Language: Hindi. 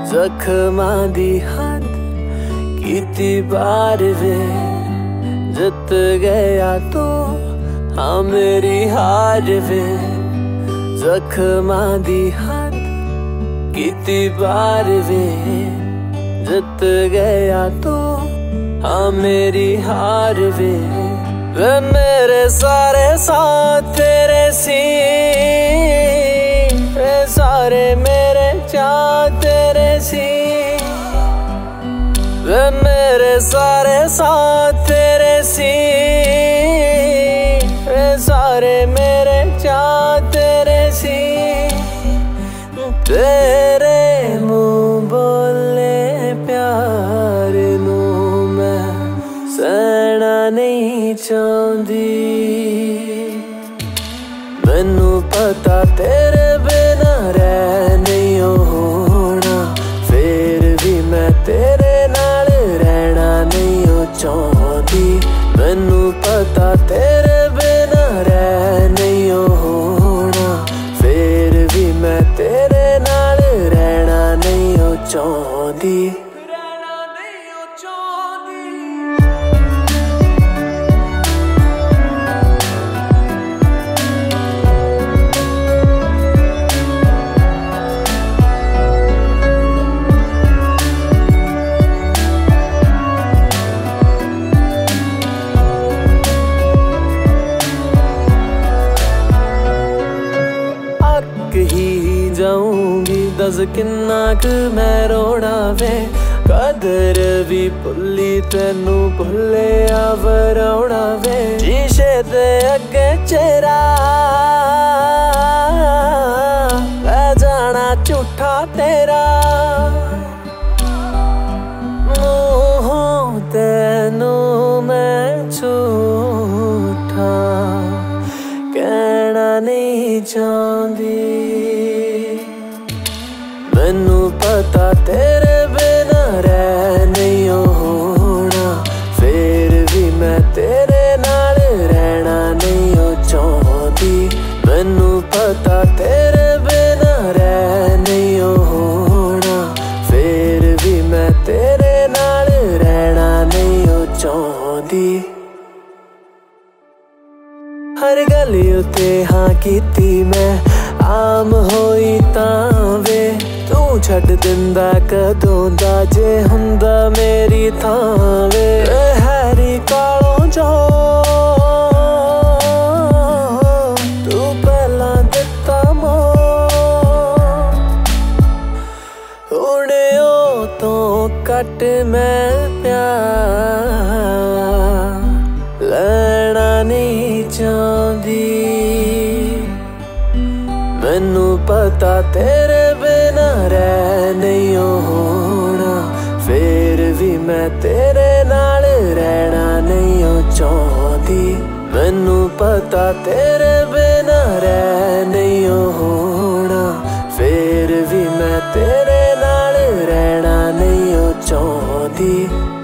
ਜ਼ਖਮਾਂ ਦੀ ਹੱਦ ਕੀਤੀ ਪਾਰ ਵੇ ਜਿੱਤ ਗਿਆ ਤੂੰ ਹਾਂ ਮੇਰੀ ਹਾਰ ਵੇ ਜ਼ਖਮਾਂ ਦੀ ਹੱਦ ਕੀਤੀ ਪਾਰ ਵੇ ਜਿੱਤ ਗਿਆ ਤੂੰ हाँ मेरी हार वे मेरे सारे साथ तेरे सी वे सारे मेरे चाह तेरे सी वे मेरे सारे साथ तेरे सी वे सारे मेरे चाह तेरे सी तेरे मुँह बोले प्यार नू सहना नहीं चाहती मैनू पता तेरे बिना रह नहीं होना फिर भी मैं तेरे नाल रहना नहीं चाहती मैनू पता तेरे बिना रह नहीं होना फिर भी मैं तेरे नाल रहना नहीं चाहती ही जाऊंगी दस किन्ना क मैं रोना वे कदर भी भुल्ली तेनू भुले आवराउणा वे शीशे दे अगे चेहरा लै जाना झूठा तेरा मुँहों तेनू मैं झूठा कहना नहीं चाहती मैनू पता तेरे बिना रह नहीं होना फिर भी मैं तेरे नाल रहना नहीं चाहती मैनू पता तेरे बिना रह नहीं होना फिर भी मैं तेरे नाल रहना नहीं चाहती हर गल उत्ते हाँ कीती मैं आम होई तां वे तू छड्ड दिंदा कदों दा जे हुंदा मेरी थां वे हैरी कालों जो तू पहला दिता मो हुणे ओ तो घट मैं प्यार लेना नहीं चाहती मैनू पता तेरे बिना रह नहीं होना फिर भी मैं तेरे नाल रहना नहीं चाहती मैनू पता तेरे बिना रह नहीं होना फिर भी मैं तेरे नाल रहना नहीं चाहती